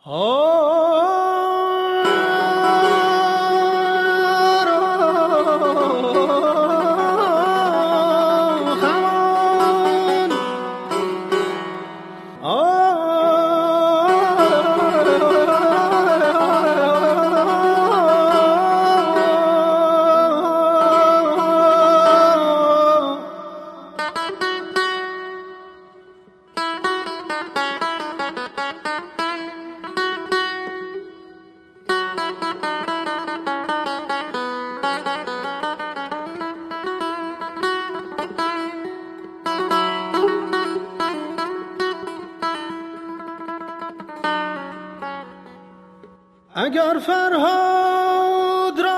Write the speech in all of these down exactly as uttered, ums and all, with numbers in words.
اگر فرهاد را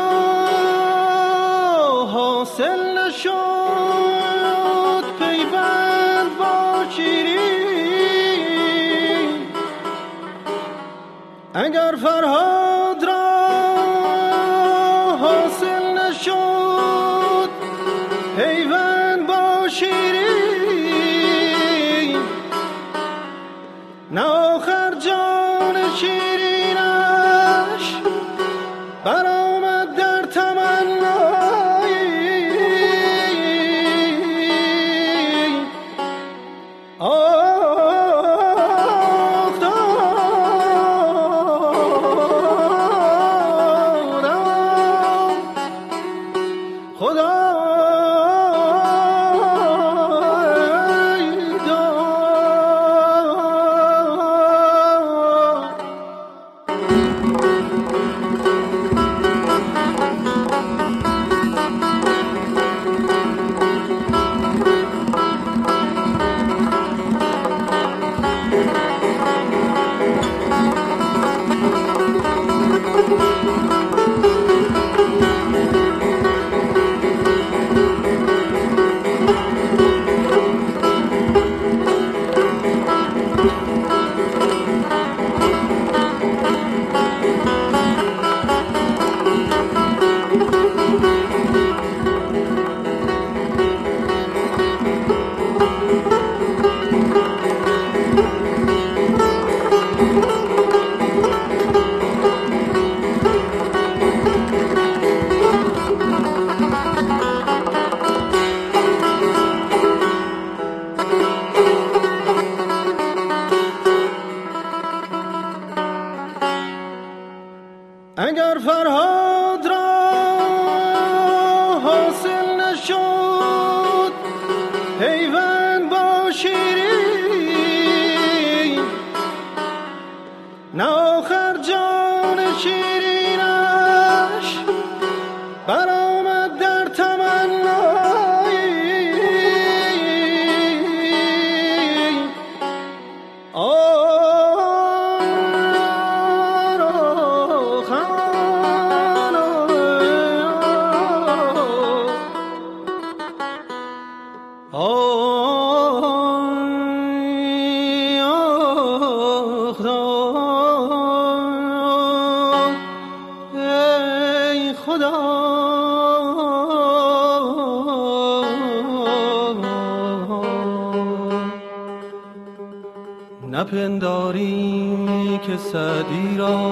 حاصل نشد پیوند با شیرین، اگر فرهاد را حاصل نشد پیوند با شیرین، نه آخر جان شیرین برآمد در تمنایی. آخ دارم خدا اگر فرهاد را حاصل نشد پیوند با شیرین، نه آخر جان شیرینش برآمد در تمنایی. نپنداری که سعدی را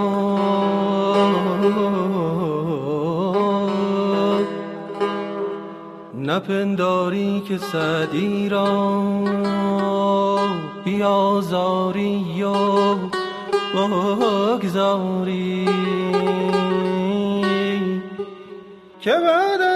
نپنداری که سعدی را بیازاری و بگذاری که بعد